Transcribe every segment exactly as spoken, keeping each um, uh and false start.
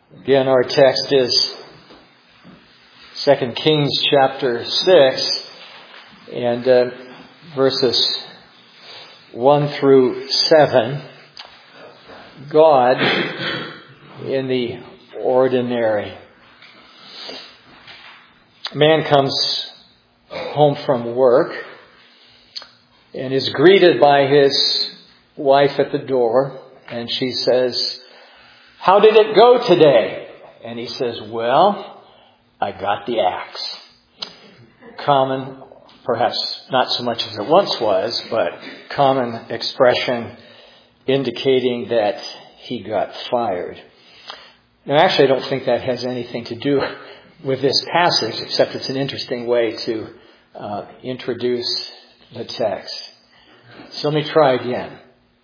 Again, our text is Second Kings chapter six and uh, verses one through seven. God in the ordinary. A man comes home from work and is greeted by his wife at the door, and she says, "How did it go today?" And he says, "Well, I got the axe." Common, perhaps not so much as it once was, but common expression indicating that he got fired. Now, actually, I don't think that has anything to do with this passage, except it's an interesting way to uh, introduce the text. So let me try again.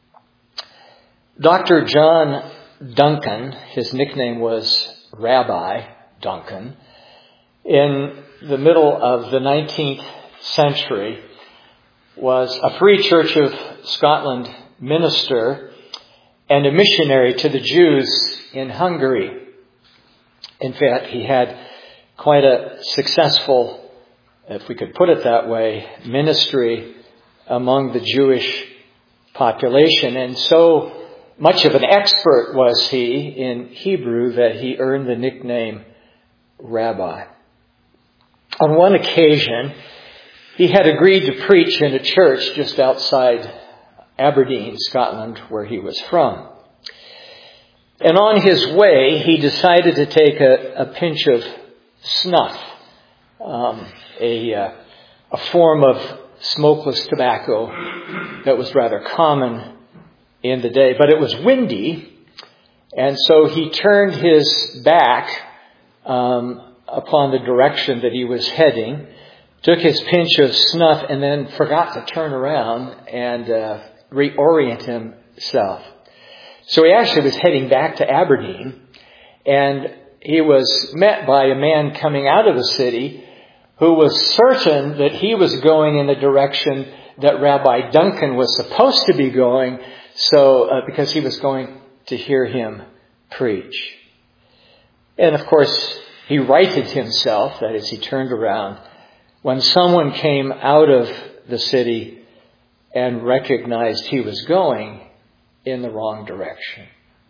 Doctor John Duncan, his nickname was Rabbi Duncan, in the middle of the nineteenth century was a Free Church of Scotland minister and a missionary to the Jews in Hungary. In fact, he had quite a successful, if we could put it that way, ministry among the Jewish population. And so much of an expert was he in Hebrew that he earned the nickname Rabbi. On one occasion, he had agreed to preach in a church just outside Aberdeen, Scotland, where he was from. And on his way, he decided to take a, a pinch of snuff, um, a, uh, a form of smokeless tobacco that was rather common in the day. But it was windy, and so he turned his back um, upon the direction that he was heading, took his pinch of snuff, and then forgot to turn around and uh, reorient himself. So he actually was heading back to Aberdeen, and he was met by a man coming out of the city who was certain that he was going in the direction that Rabbi Duncan was supposed to be going, so uh, because he was going to hear him preach. And of course, he righted himself, that is, he turned around, when someone came out of the city and recognized he was going in the wrong direction.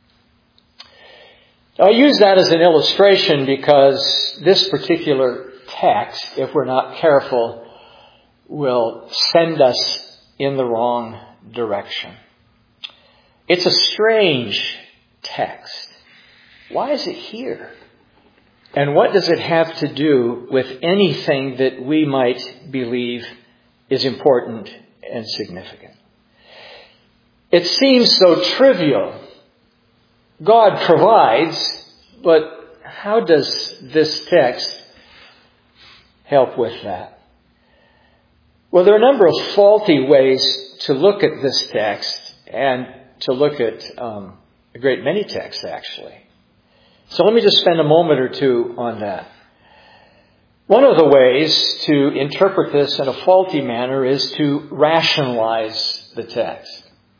I use that as an illustration because this particular text, if we're not careful, will send us in the wrong direction. It's a strange text. Why is it here? And what does it have to do with anything that we might believe is important and significant? It seems so trivial. God provides, but how does this text help with that? Well, there are a number of faulty ways to look at this text and to look at um, a great many texts, actually. So let me just spend a moment or two on that. One of the ways to interpret this in a faulty manner is to rationalize the text.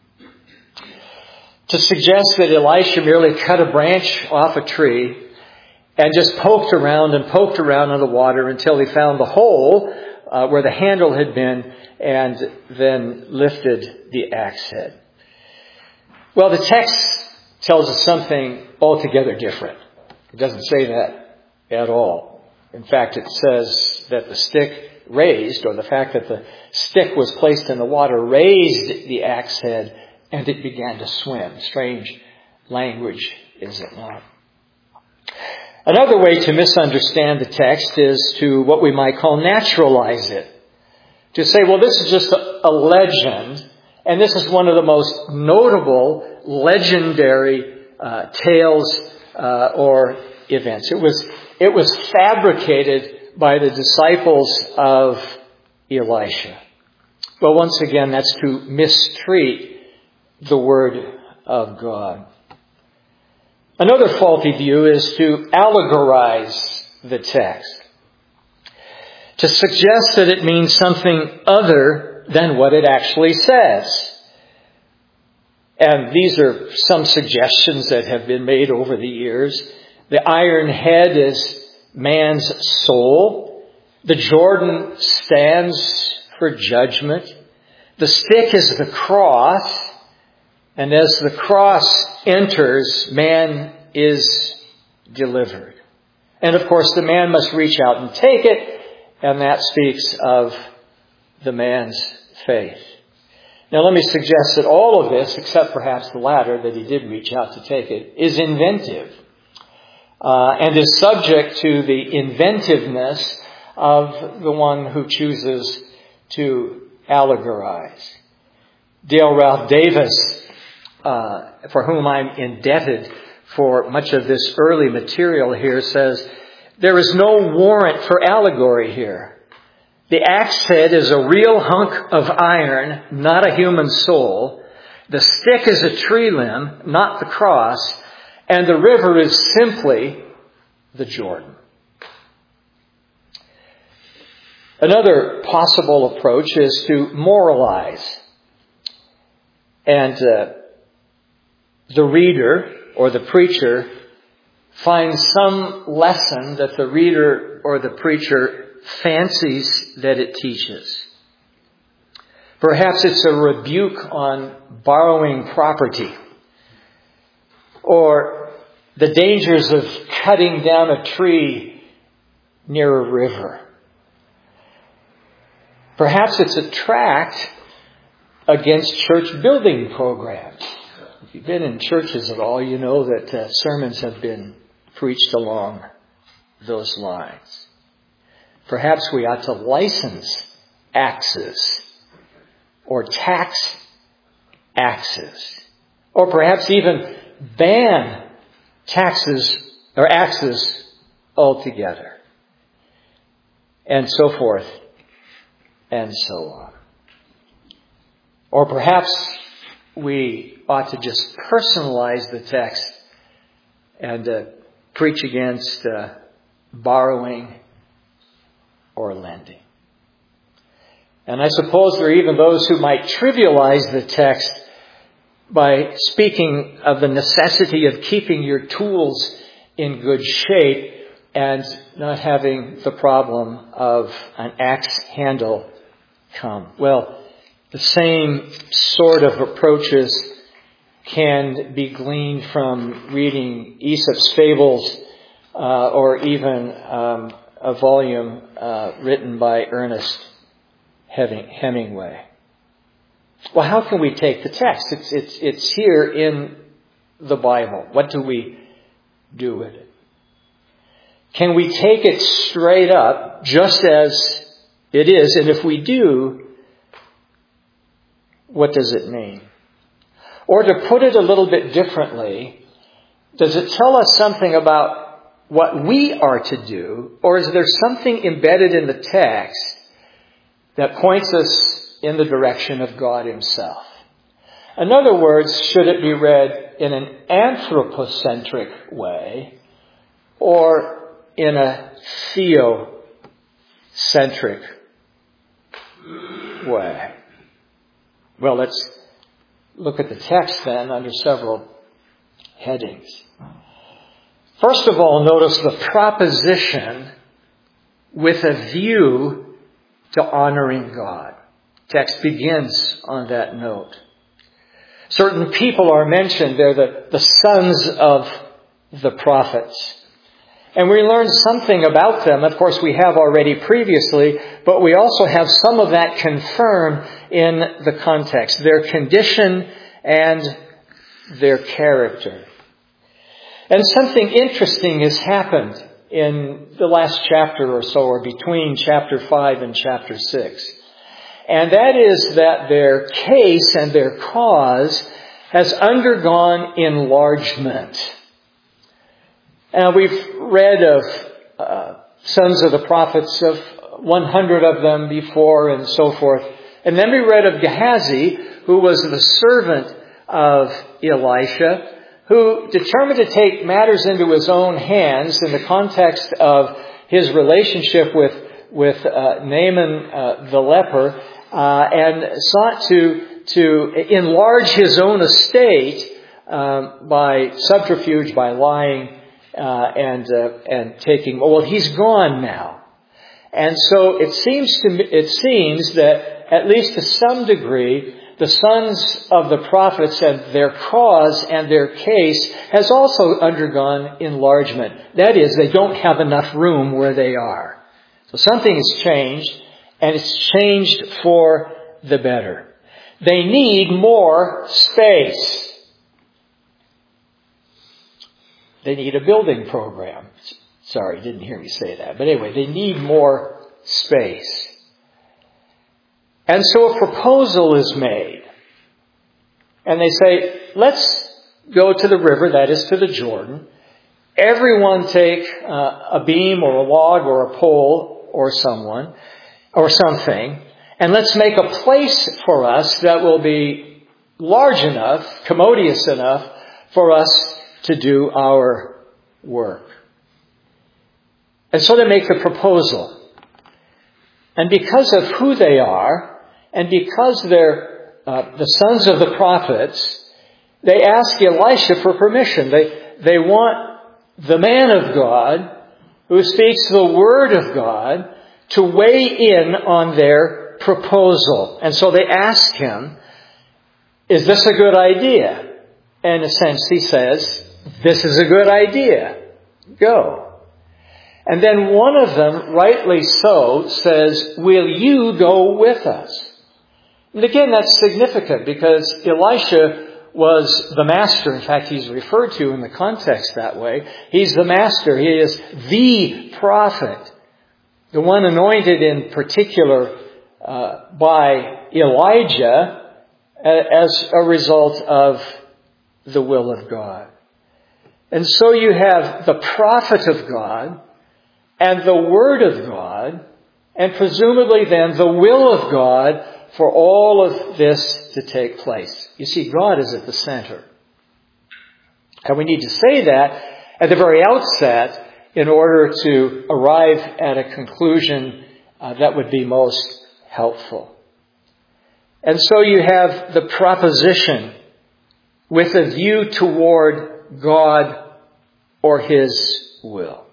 To suggest that Elisha merely cut a branch off a tree and just poked around and poked around in the water until he found the hole uh, where the handle had been and then lifted the axe head. Well, the text tells us something altogether different. It doesn't say that at all. In fact, it says that the stick raised, or the fact that the stick was placed in the water, raised the axe head and it began to swim. Strange language, is it not? Another way to misunderstand the text is to what we might call naturalize it. To say, well, this is just a, a legend, and this is one of the most notable, legendary uh, tales uh, or events. It was, it was fabricated by the disciples of Elisha. Well, once again, that's to mistreat the Word of God. Another faulty view is to allegorize the text. To suggest that it means something other than what it actually says. And these are some suggestions that have been made over the years. The iron head is man's soul. The Jordan stands for judgment. The stick is the cross. And as the cross enters, man is delivered. And of course, the man must reach out and take it. And that speaks of the man's faith. Now let me suggest that all of this, except perhaps the latter, that he did reach out to take it, is inventive. Uh, and is subject to the inventiveness of the one who chooses to allegorize. Dale Ralph Davis, uh, for whom I'm indebted for much of this early material here, says, there is no warrant for allegory here. The axe head is a real hunk of iron, not a human soul. The stick is a tree limb, not the cross. And the river is simply the Jordan. Another possible approach is to moralize. And uh, the reader or the preacher finds some lesson that the reader or the preacher fancies that it teaches. Perhaps it's a rebuke on borrowing property, or the dangers of cutting down a tree near a river. Perhaps it's a tract against church building programs. If you've been in churches at all, you know that uh, sermons have been preached along those lines. Perhaps we ought to license axes or tax axes, or perhaps even ban taxes or axes altogether, and so forth and so on. Or perhaps we ought to just personalize the text and uh, preach against uh, borrowing or lending. And I suppose there are even those who might trivialize the text by speaking of the necessity of keeping your tools in good shape and not having the problem of an axe handle come. Well, the same sort of approaches can be gleaned from reading Aesop's Fables uh, or even um, a volume uh, written by Ernest Hemingway. Well, how can we take the text? It's, it's, it's here in the Bible. What do we do with it? Can we take it straight up just as it is? And if we do, what does it mean? Or to put it a little bit differently, does it tell us something about what we are to do? Or is there something embedded in the text that points us in the direction of God Himself? In other words, should it be read in an anthropocentric way or in a theocentric way? Well, let's look at the text then under several headings. First of all, notice the proposition with a view to honoring God. Text begins on that note. Certain people are mentioned. They're the, the sons of the prophets. And we learn something about them. Of course, we have already previously, but we also have some of that confirmed in the context. Their condition and their character. And something interesting has happened in the last chapter or so, or between chapter five and chapter six. And that is that their case and their cause has undergone enlargement. And we've read of uh, sons of the prophets, of one hundred of them before and so forth. And then we read of Gehazi, who was the servant of Elisha, who determined to take matters into his own hands in the context of his relationship with, with uh, Naaman uh, the leper, uh, and sought to, to enlarge his own estate um, by subterfuge, by lying uh, and uh, and taking. Well, he's gone now, and so it seems to me, it seems that at least to some degree, the sons of the prophets and their cause and their case has also undergone enlargement. That is, they don't have enough room where they are. So something has changed, and it's changed for the better. They need more space. They need a building program. Sorry, didn't hear me say that. But anyway, they need more space. And so a proposal is made. And they say, let's go to the river, that is to the Jordan. Everyone take uh, a beam or a log or a pole or someone or something. And let's make a place for us that will be large enough, commodious enough for us to do our work. And so they make the proposal. And because of who they are, and because they're uh, the sons of the prophets, they ask Elisha for permission. They, they want the man of God, who speaks the word of God, to weigh in on their proposal. And so they ask him, is this a good idea? And in a sense he says, this is a good idea. Go. And then one of them, rightly so, says, will you go with us? And again, that's significant because Elisha was the master. In fact, he's referred to in the context that way. He's the master. He is the prophet. The one anointed in particular uh, by Elijah as a result of the will of God. And so you have the prophet of God and the word of God, and presumably then the will of God for all of this to take place. You see, God is at the center. And we need to say that at the very outset in order to arrive at a conclusion uh, that would be most helpful. And so you have the proposition with a view toward God or His will.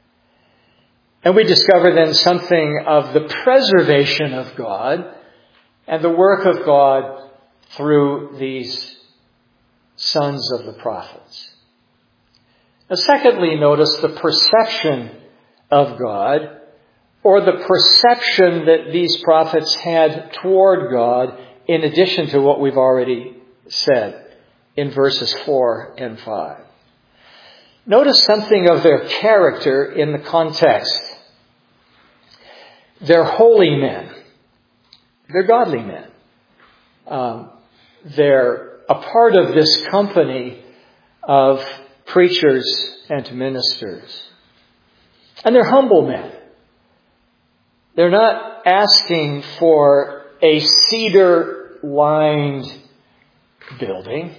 And we discover then something of the preservation of God and the work of God through these sons of the prophets. Now, secondly, notice the perception of God, or the perception that these prophets had toward God, in addition to what we've already said in verses four and five. Notice something of their character in the context. They're holy men. They're godly men. Um, they're a part of this company of preachers and ministers. And they're humble men. They're not asking for a cedar-lined building.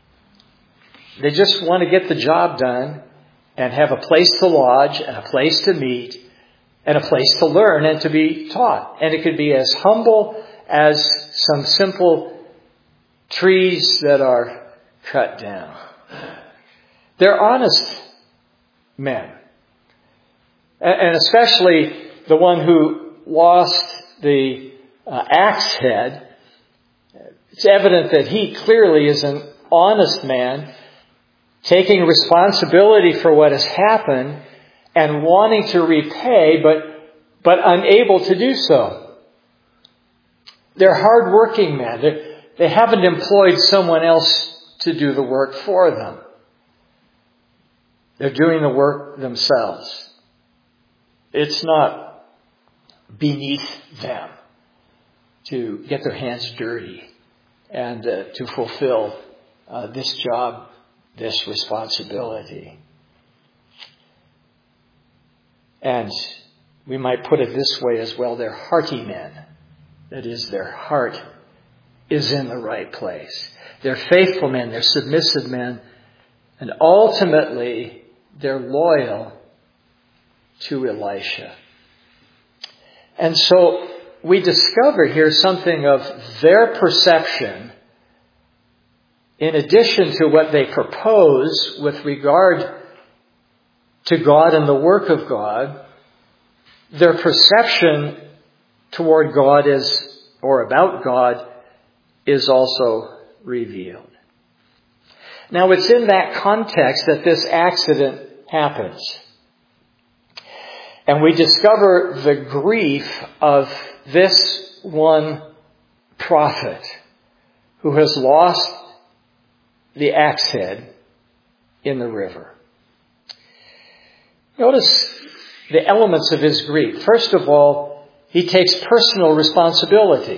They just want to get the job done and have a place to lodge and a place to meet and a place to learn and to be taught. And it could be as humble as some simple trees that are cut down. They're honest men. And especially the one who lost the uh, axe head. It's evident that he clearly is an honest man, taking responsibility for what has happened and wanting to repay, but but unable to do so. They're hardworking men. They're, they haven't employed someone else to do the work for them. They're doing the work themselves. It's not beneath them to get their hands dirty and uh, to fulfill uh, this job, this responsibility. And we might put it this way as well, they're hearty men. That is, their heart is in the right place. They're faithful men, they're submissive men, and ultimately they're loyal to Elisha. And so we discover here something of their perception in addition to what they propose with regard to God and the work of God, their perception toward God is, or about God, is also revealed. Now, it's in that context that this accident happens. And we discover the grief of this one prophet who has lost the axe head in the river. Notice the elements of his grief. First of all, he takes personal responsibility.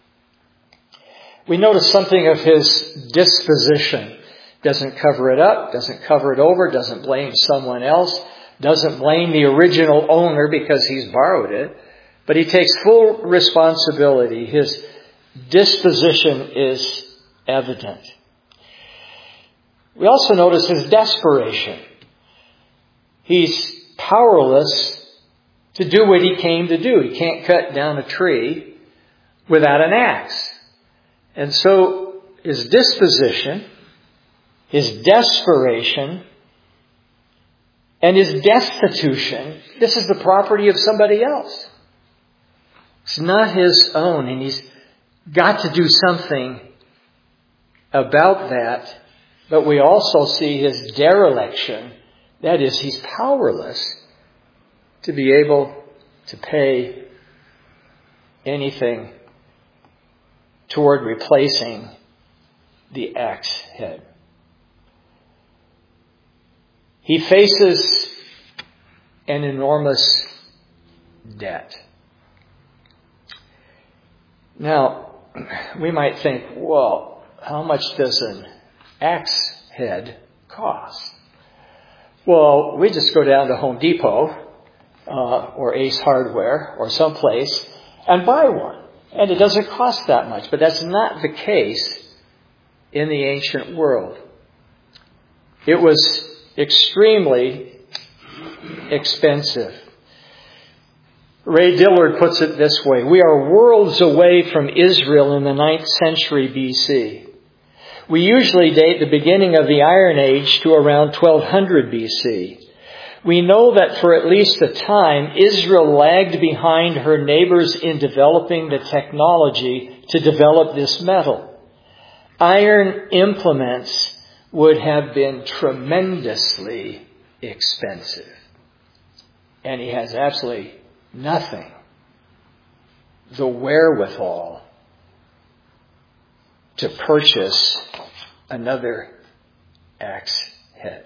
We notice something of his disposition. Doesn't cover it up, doesn't cover it over, doesn't blame someone else, doesn't blame the original owner because he's borrowed it, but he takes full responsibility. His disposition is evident. We also notice his desperation. He's powerless to do what he came to do. He can't cut down a tree without an axe. And so his disposition, his desperation, and his destitution, this is the property of somebody else. It's not his own, and he's got to do something about that. But we also see his dereliction. That is, he's powerless to be able to pay anything toward replacing the axe head. He faces an enormous debt. Now, we might think, well, how much does an axe head cost? Well, we just go down to Home Depot uh, or Ace Hardware or someplace and buy one. And it doesn't cost that much. But that's not the case in the ancient world. It was extremely expensive. Ray Dillard puts it this way: we are worlds away from Israel in the ninth century B C. We usually date the beginning of the Iron Age to around twelve hundred B C. We know that for at least a time, Israel lagged behind her neighbors in developing the technology to develop this metal. Iron implements would have been tremendously expensive. And he has absolutely nothing, the wherewithal, to purchase another axe head.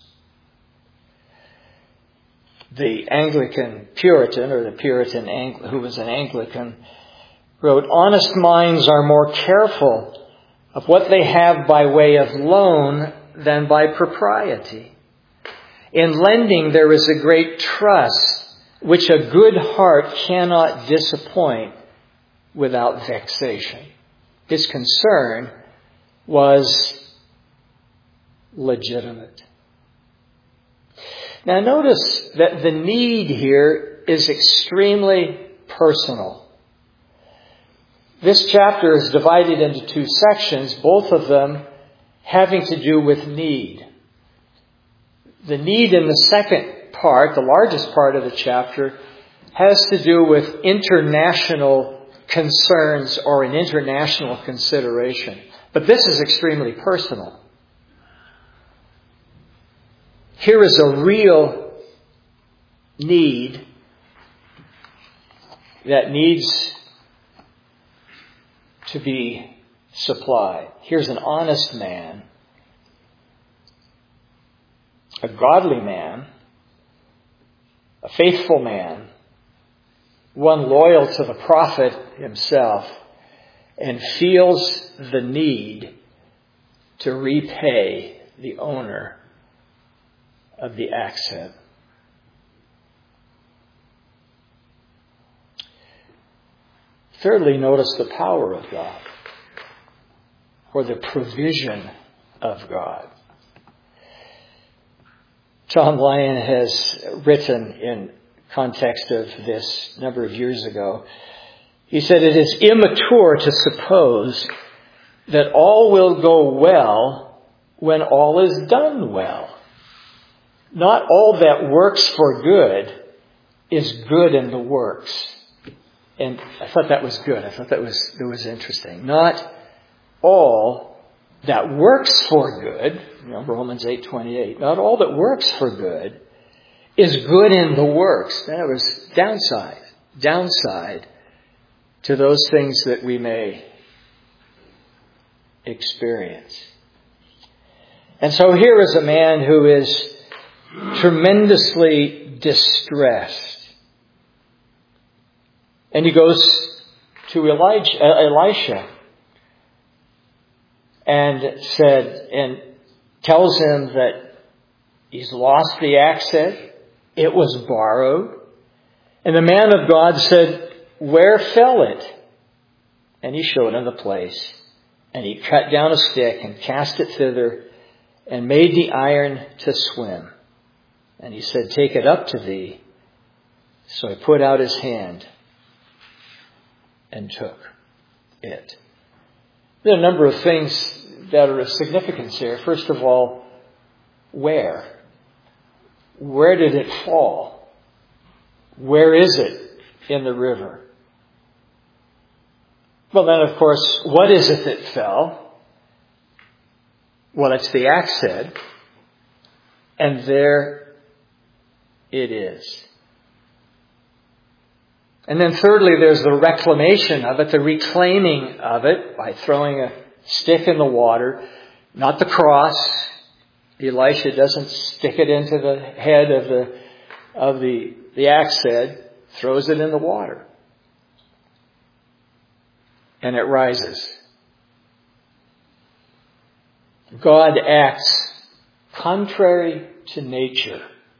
The Anglican Puritan, or the Puritan Ang- who was an Anglican, wrote, "Honest minds are more careful of what they have by way of loan than by propriety. In lending there is a great trust, which a good heart cannot disappoint without vexation." His concern was legitimate. Now notice that the need here is extremely personal. This chapter is divided into two sections, both of them having to do with need. The need in the second part, the largest part of the chapter, has to do with international concerns or an international consideration. But this is extremely personal. Here is a real need that needs to be supplied. Here's an honest man, a godly man, a faithful man, one loyal to the prophet himself, and feels the need to repay the owner of the axe head. Thirdly, notice the power of God, or the provision of God. John Lyon has written in context of this a number of years ago, he said, "It is immature to suppose that all will go well when all is done well. not all that works for good is good in the works. And I thought that was good. I thought that was, that was interesting. Not all that works for good, you know, Romans eight twenty-eight, not all that works for good is good in the works. That was downside, downside to those things that we may experience. And so here is a man who is tremendously distressed. And he goes to Elijah, Elisha and said, and tells him that he's lost the axe head. It was borrowed. And the man of God said, where fell it? And he showed him the place. And he cut down a stick and cast it thither and made the iron to swim. And he said, take it up to thee. So he put out his hand and took it. There are a number of things that are of significance here. First of all, where? Where did it fall? Where is it in the river? Well, then, of course, what is it that fell? Well, it's the axe head. And there it is. And then thirdly, there's the reclamation of it, the reclaiming of it by throwing a stick in the water, not the cross. Elisha doesn't stick it into the head of the of the, the axe head, throws it in the water. And it rises. God acts contrary to nature.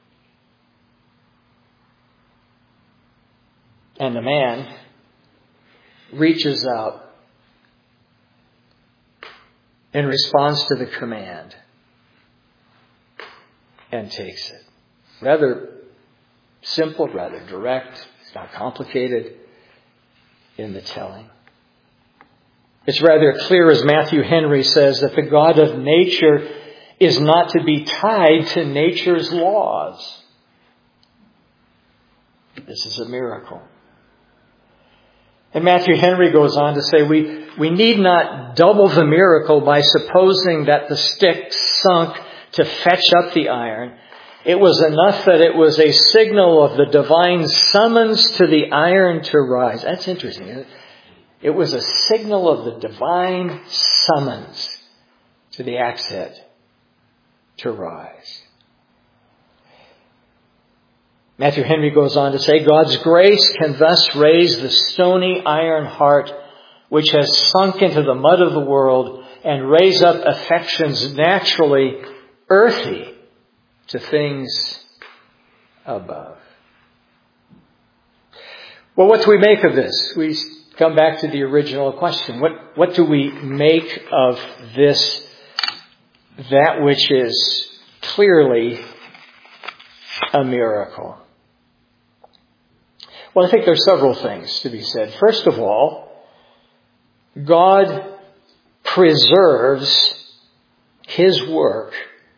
And the man reaches out in response to the command and takes it. Rather simple, rather direct. It's not complicated in the telling. It's rather clear, as Matthew Henry says, that the God of nature is not to be tied to nature's laws. This is a miracle. And Matthew Henry goes on to say, we, we need not double the miracle by supposing that the stick sunk to fetch up the iron. It was enough that it was a signal of the divine summons to the iron to rise. That's interesting, isn't it? It was a signal of the divine summons to the axe head to rise. Matthew Henry goes on to say, God's grace can thus raise the stony iron heart which has sunk into the mud of the world and raise up affections naturally earthy to things above. Well, what do we make of this? We come back to the original question. What, what do we make of this, that which is clearly a miracle? Well, I think there's several things to be said. First of all, God preserves His work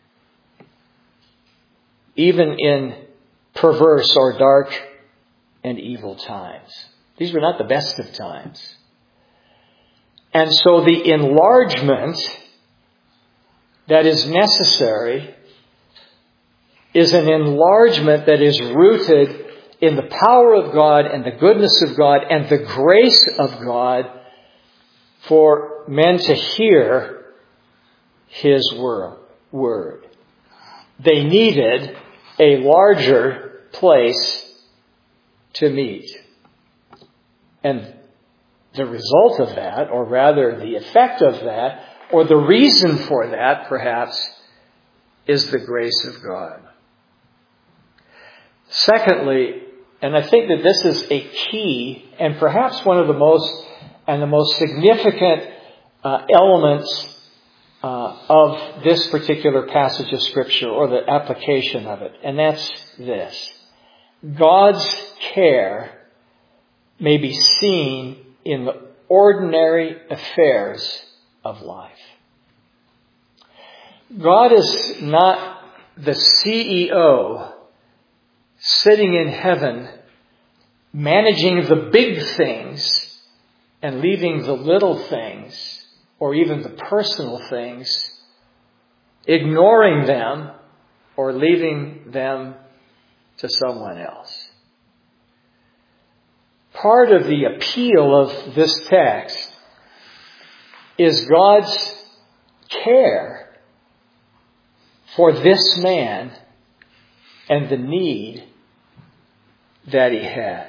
even in perverse or dark and evil times. These were not the best of times. And so the enlargement that is necessary is an enlargement that is rooted in the power of God and the goodness of God and the grace of God for men to hear His word. They needed a larger place to meet. And the result of that, or rather the effect of that, or the reason for that, perhaps, is the grace of God. Secondly, and I think that this is a key and perhaps one of the most and the most significant uh, elements uh, of this particular passage of Scripture or the application of it, and that's this. God's care may be seen in the ordinary affairs of life. God is not the C E O sitting in heaven, managing the big things and leaving the little things, or even the personal things, ignoring them or leaving them to someone else. Part of the appeal of this text is God's care for this man and the need that he had.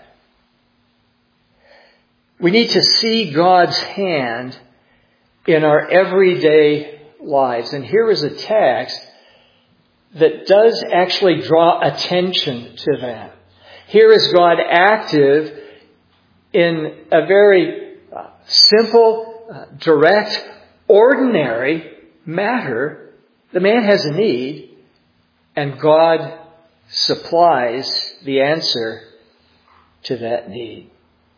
We need to see God's hand in our everyday lives. And here is a text that does actually draw attention to that. Here is God active in a very uh, simple, uh, direct, ordinary matter. The man has a need, and God supplies the answer to that need.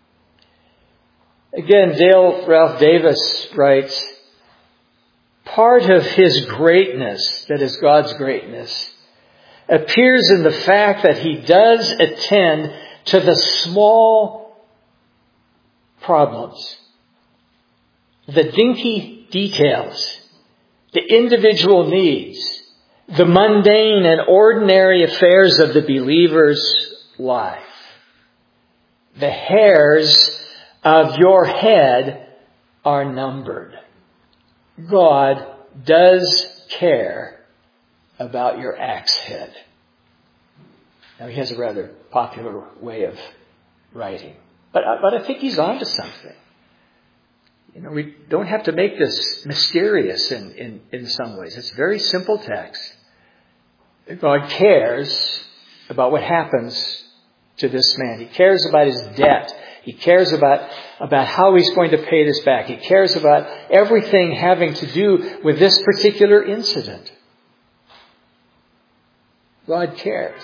Again, Dale Ralph Davis writes, part of his greatness, that is God's greatness, appears in the fact that he does attend to the small problems, the dinky details, the individual needs, the mundane and ordinary affairs of the believer's life. The hairs of your head are numbered. God does care about your axe head. Now, he has a rather popular way of writing. But, but I think he's on to something. You know, we don't have to make this mysterious in, in, in some ways. It's a very simple text. God cares about what happens to this man. He cares about his debt. He cares about, about how he's going to pay this back. He cares about everything having to do with this particular incident. God cares.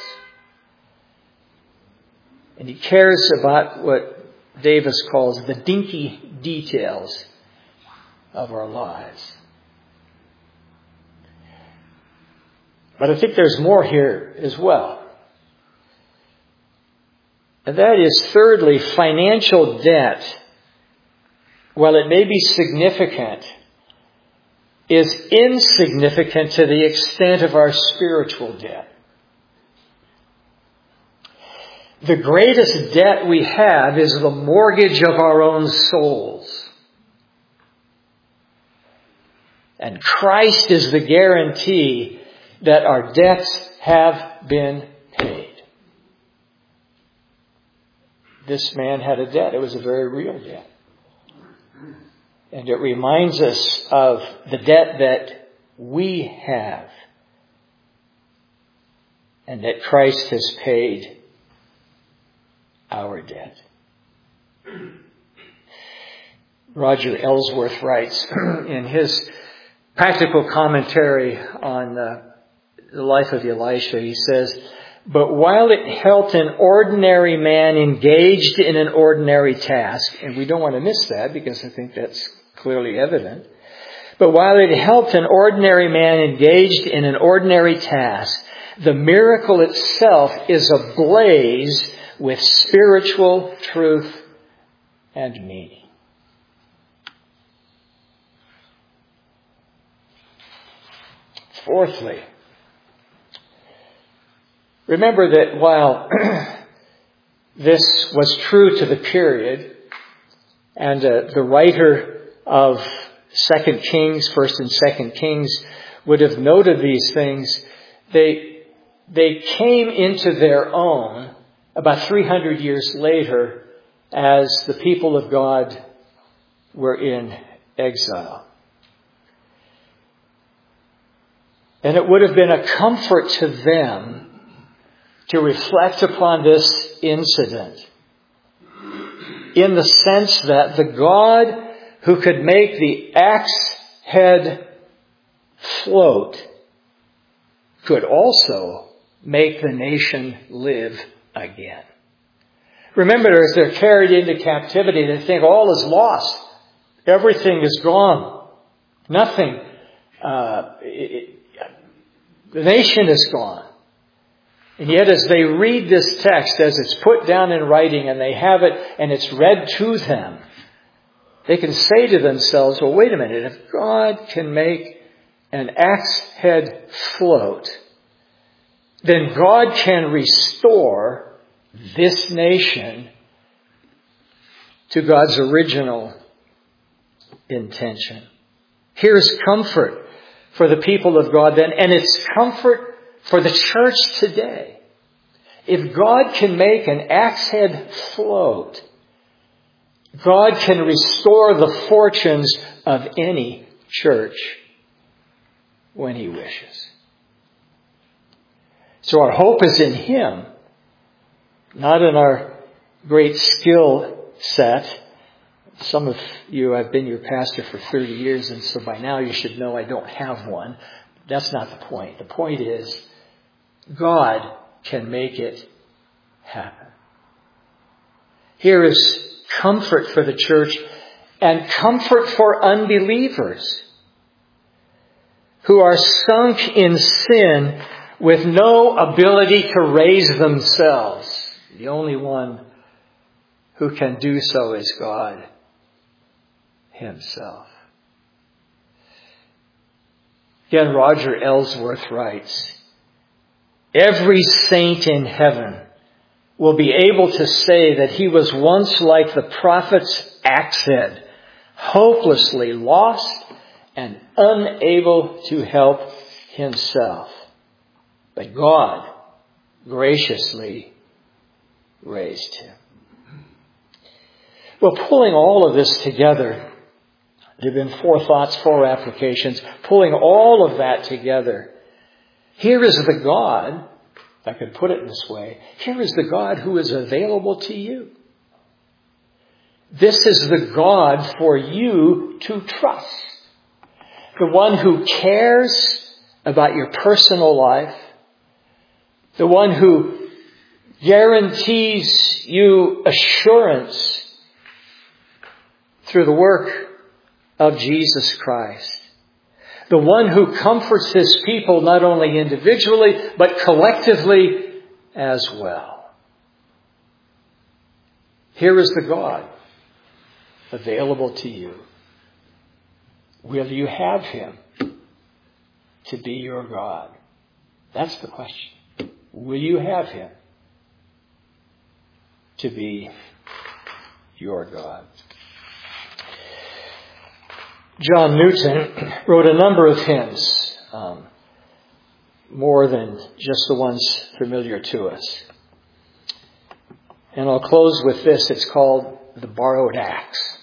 And he cares about what Davis calls the dinky details of our lives. But I think there's more here as well. And that is, thirdly, financial debt, while it may be significant, is insignificant to the extent of our spiritual debt. The greatest debt we have is the mortgage of our own souls. And Christ is the guarantee that our debts have been paid. This man had a debt. It was a very real debt. And it reminds us of the debt that we have and that Christ has paid our debt. Roger Ellsworth writes in his practical commentary on uh, the life of Elisha, he says, but while it helped an ordinary man engaged in an ordinary task, and we don't want to miss that because I think that's clearly evident, but while it helped an ordinary man engaged in an ordinary task, the miracle itself is ablaze with spiritual truth and meaning. Fourthly, remember that while this was true to the period, and uh, the writer of Second Kings, First and Second Kings, would have noted these things, they they came into their own about three hundred years later as the people of God were in exile. And it would have been a comfort to them to reflect upon this incident in the sense that the God who could make the axe head float could also make the nation live again. Remember, as they're carried into captivity, they think all is lost. Everything is gone. Nothing. Uh, it, The nation is gone. And yet as they read this text, as it's put down in writing and they have it and it's read to them, they can say to themselves, well, wait a minute, if God can make an axe head float, then God can restore this nation to God's original intention. Here's comfort for the people of God then, and it's comfort for the church today. If God can make an axe head float, God can restore the fortunes of any church when He wishes. So our hope is in Him, not in our great skill set. Some of you, I've been your pastor for thirty years, and so by now you should know I don't have one. That's not the point. The point is, God can make it happen. Here is comfort for the church and comfort for unbelievers who are sunk in sin with no ability to raise themselves. The only one who can do so is God Himself. Again, Roger Ellsworth writes, every saint in heaven will be able to say that he was once like the prophet's axe head, hopelessly lost and unable to help himself. But God graciously raised him. Well, pulling all of this together, there have been four thoughts, four applications. Pulling all of that together, here is the God, if I could put it this way, here is the God who is available to you. This is the God for you to trust. The one who cares about your personal life. The one who guarantees you assurance through the work of Jesus Christ. The one who comforts His people not only individually, but collectively as well. Here is the God available to you. Will you have Him to be your God? That's the question. Will you have Him to be your God? John Newton wrote a number of hymns, um, more than just the ones familiar to us. And I'll close with this. It's called The Borrowed Axe.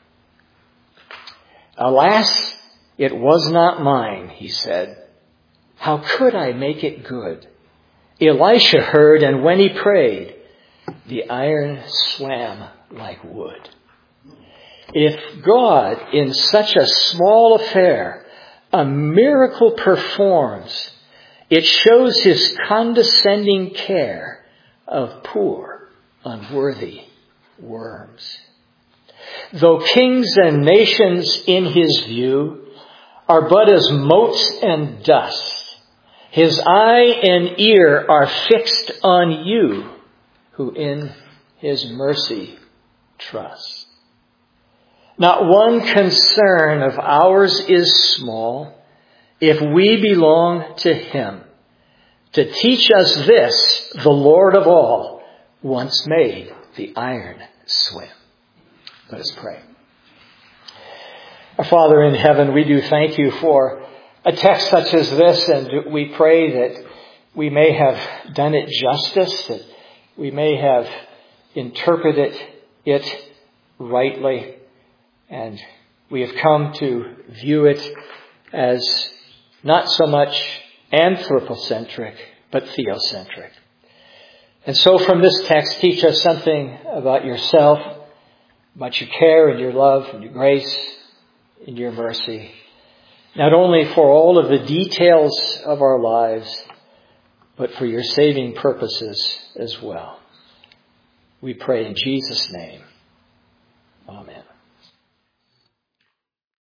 Alas, it was not mine, he said. How could I make it good? Elisha heard, and when he prayed, the iron swam like wood. If God, in such a small affair, a miracle performs, it shows His condescending care of poor, unworthy worms. Though kings and nations in His view are but as motes and dust, His eye and ear are fixed on you, who in His mercy trust. Not one concern of ours is small if we belong to Him. To teach us this, the Lord of all once made the iron swim. Let us pray. Our Father in heaven, we do thank You for a text such as this, and we pray that we may have done it justice, that we may have interpreted it rightly. And we have come to view it as not so much anthropocentric, but theocentric. And so from this text, teach us something about Yourself, about Your care and Your love and Your grace and Your mercy. Not only for all of the details of our lives, but for Your saving purposes as well. We pray in Jesus' name. Amen.